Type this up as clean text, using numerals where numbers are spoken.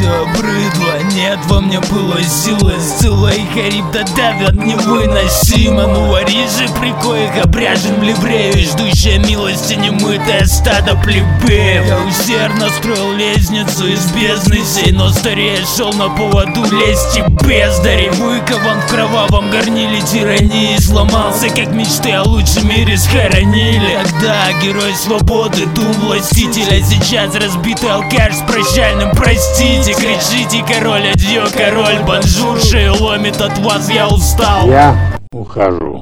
все обрыдло, нет во мне было силы. Сцилла и Харибда давят невыносимо. Ну вари же при коих обряжен в ливрею, ждущая милости немытое стадо плебеев. Я усердно строил лестницу из бездны сей, но старее шел на поводу лести бездарей. Выкован в кровавом горниле тирании, сломался, как мечты о лучшем мире схоронили. Тогда герой свободы, дум властителя, сейчас разбитый алкаш с прощальным простите. Кричите: король, адьё, король, бонжур, шею ломит от вас, я устал. Я ухожу.